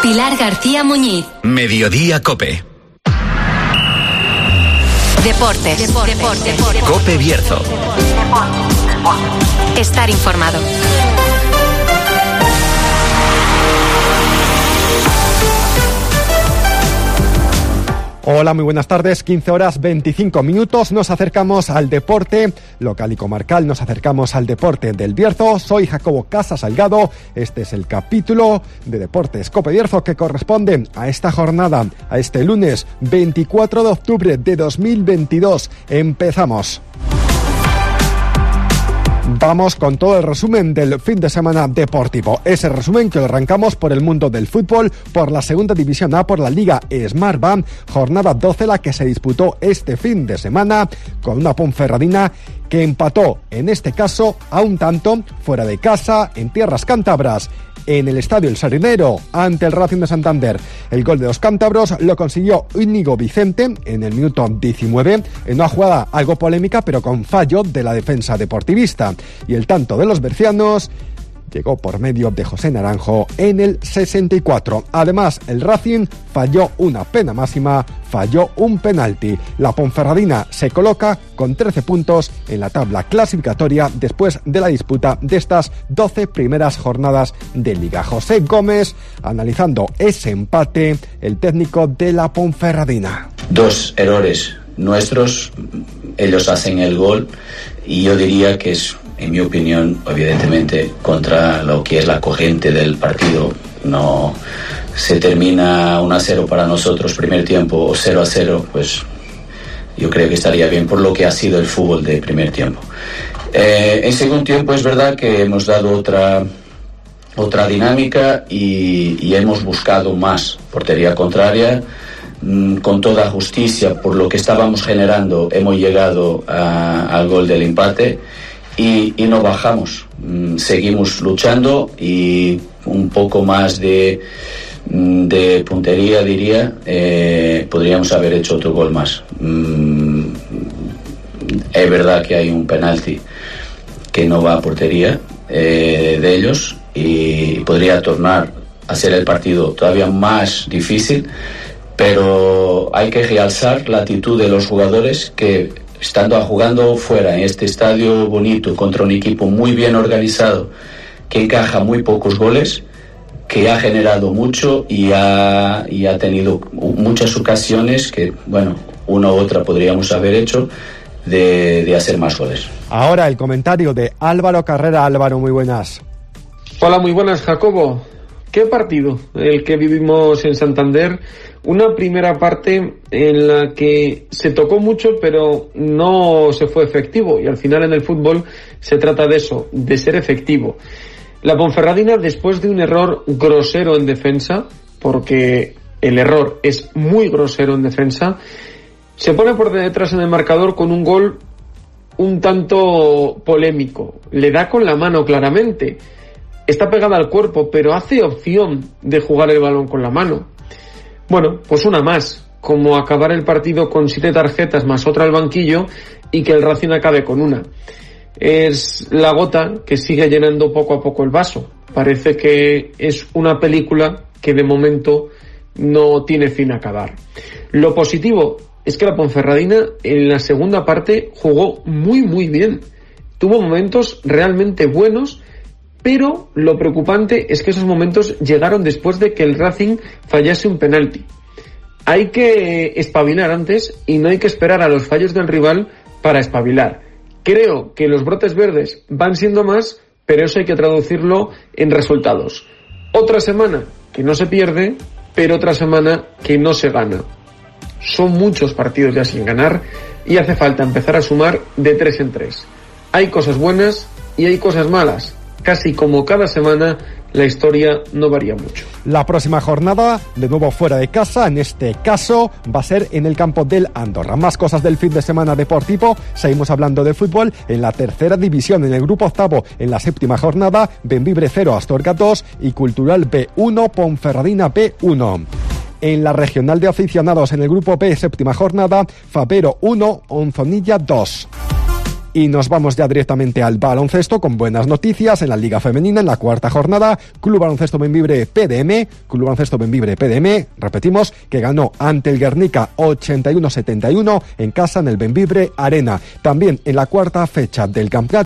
Pilar García Muñiz. Mediodía COPE. Deportes. COPE Bierzo. Estar informado. Hola, muy buenas tardes, 15 horas 25 minutos, nos acercamos al deporte local y comarcal, nos acercamos al deporte del Bierzo. Soy Jacobo Casa Salgado, este es el capítulo de Deportes COPE Bierzo que corresponde a esta jornada, a este lunes 24 de octubre de 2022. Empezamos. Vamos con todo el resumen del fin de semana deportivo. Ese resumen que lo arrancamos por el mundo del fútbol, por la segunda división A, por la Liga Smartbank, jornada 12 la que se disputó este fin de semana con una Ponferradina que empató, en este caso, a un tanto fuera de casa, en tierras cántabras, en el Estadio El Sardinero, ante el Racing de Santander. El gol de los cántabros lo consiguió Íñigo Vicente en el minuto 19, en una jugada algo polémica, pero con fallo de la defensa deportivista. Y el tanto de los bercianos llegó por medio de José Naranjo en el 64. Además, el Racing falló una pena máxima, falló un penalti. La Ponferradina se coloca con 13 puntos en la tabla clasificatoria después de la disputa de estas 12 primeras jornadas de Liga. José Gómez, analizando ese empate, el técnico de la Ponferradina. 2 errores nuestros, ellos hacen el gol y yo diría que es, en mi opinión, evidentemente, contra lo que es la corriente del partido. No se termina 1-0 para nosotros primer tiempo o 0-0, pues yo creo que estaría bien por lo que ha sido el fútbol de primer tiempo. En segundo tiempo es verdad que hemos dado otra dinámica y hemos buscado más portería contraria. Con toda justicia, por lo que estábamos generando, hemos llegado al gol del empate. Y no bajamos, seguimos luchando y un poco más de puntería, diría, podríamos haber hecho otro gol más. Es verdad que hay un penalti que no va a portería de ellos y podría tornar a ser el partido todavía más difícil, pero hay que realzar la actitud de los jugadores que, estando jugando fuera en este estadio bonito contra un equipo muy bien organizado que encaja muy pocos goles, que ha generado mucho y ha tenido muchas ocasiones que, bueno, una u otra podríamos haber hecho de hacer más goles. Ahora el comentario de Álvaro Carrera. Álvaro, muy buenas. Hola, muy buenas, Jacobo. ¿Qué partido el que vivimos en Santander? Una primera parte en la que se tocó mucho, pero no se fue efectivo. Y al final en el fútbol se trata de eso, de ser efectivo. La Ponferradina, después de un error grosero en defensa, porque el error es muy grosero en defensa, se pone por detrás en el marcador con un gol un tanto polémico. Le da con la mano claramente. Está pegada al cuerpo, pero hace opción de jugar el balón con la mano. Bueno, pues una más, como acabar el partido con 7 tarjetas más otra al banquillo y que el Racing acabe con una. Es la gota que sigue llenando poco a poco el vaso. Parece que es una película que de momento no tiene fin a acabar. Lo positivo es que la Ponferradina en la segunda parte jugó muy bien. Tuvo momentos realmente buenos, pero lo preocupante es que esos momentos llegaron después de que el Racing fallase un penalti. Hay que espabilar antes y no hay que esperar a los fallos del rival para espabilar. Creo que los brotes verdes van siendo más, pero eso hay que traducirlo en resultados. Otra semana que no se pierde, pero otra semana que no se gana. Son muchos partidos ya sin ganar y hace falta empezar a sumar de 3 en 3. Hay cosas buenas y hay cosas malas. Casi como cada semana, la historia no varía mucho. La próxima jornada, de nuevo fuera de casa, en este caso va a ser en el campo del Andorra. Más cosas del fin de semana deportivo. Seguimos hablando de fútbol. En la tercera división, en el grupo octavo, en la séptima jornada, Bembibre 0, Astorga 2 y Cultural B1, Ponferradina B1. En la regional de aficionados, en el grupo B, séptima jornada, Fabero 1, Onzonilla 2. Y nos vamos ya directamente al baloncesto con buenas noticias en la Liga Femenina en la cuarta jornada. Club Baloncesto Bembibre PDM, repetimos, que ganó ante el Guernica 81-71 en casa en el Bembibre Arena. También en la cuarta fecha del campeonato